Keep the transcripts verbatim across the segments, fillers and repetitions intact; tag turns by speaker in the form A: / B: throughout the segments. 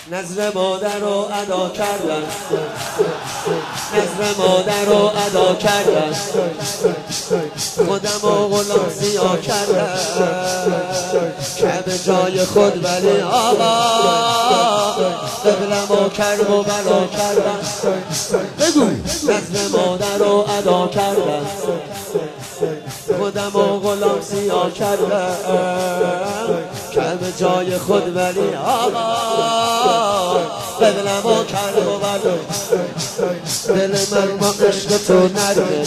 A: نظر مادر رو ادا کردن، نظر مادر رو ادا کردن، خودم و غلام سیاه کردن که به جای خود ولی آقا قبلم و کرب و بلا کردن. بگو نظر مادر رو ادا کردن، خودم و غلام سیاه کردن که به جای خود ولی آقا قبلم و کرب و بلا. دل من با عشق تو نرمه،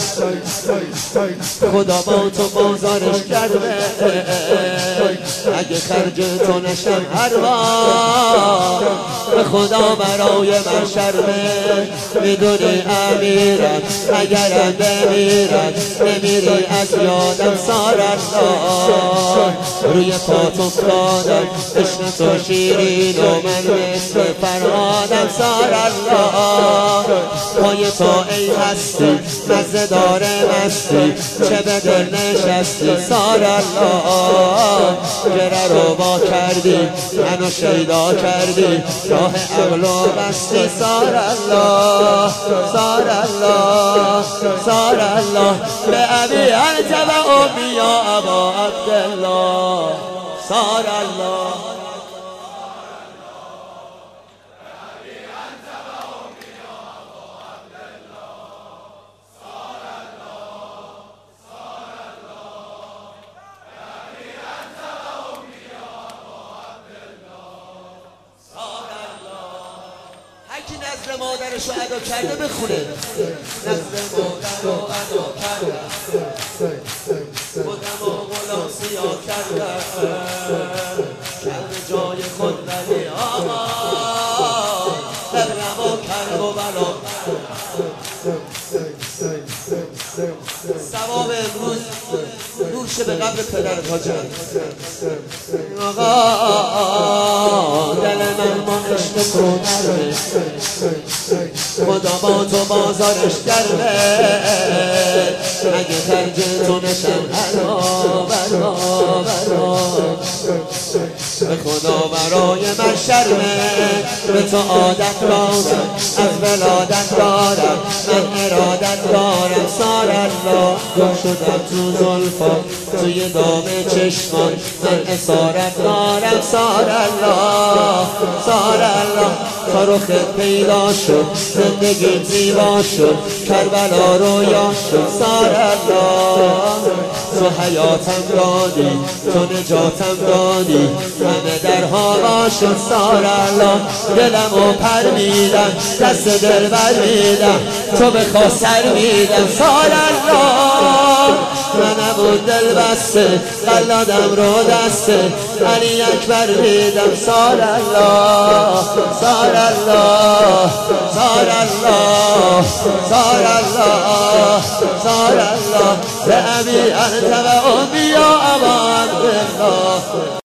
A: خدا با تو بازارش کرده، اگه خرج تو نشم هر وقت به خدا برای من شرمه. میدونی امیرم اگرم بمیرم نمیری از یادم سارالله، روی پات افتادم عشق تو شیرین و من مثل فرهادم سارالله. پای تو ای هستی مزه داره مستی، چه به دل نشستی سارالله. گره رو با کردی منو شیدا کردی، راه عقل و بستی سارالله سارالله سارالله. به ابی انت و امی یا ابا عبدالله سارالله. هرکی نظر مادرش رو ادا کرده بخونه. نظر مادر رو ادا کرده، خودم و غلام سیاه کرده که به جای خود ولی آقا قبلم و کرب و بلا. ثواب امروز نوش به قبر پدرت حاجم. آقا دل من با عشق تو نرمه، خدا با تو بازارش کرده، اگه خرج تو نشم هلا بلا بلا. به خدا برای من شرمه، به تو عادت دارم از ولادت دارم، من ارادت دارم سارالله. گم شدم تو زلفا توی دام چشمان، من اسارت دارم سارالله سارالله. تا رخت پیدا شد زندگی زیبا شد، کربلا رویا شد سارالله. تو حیاتم دادی تو نجاتم دادی، همه درها با شد سارالله. دلم و پر میدم دست دل بر میدم، تو بخوا سر میدم سارالله. من نبود دل بسته قلادم رو دسته، علی اکبر میدم سارالله سارالله سارالله سارالله سارالله. به ابی انت و امی یا ابا عبدالله.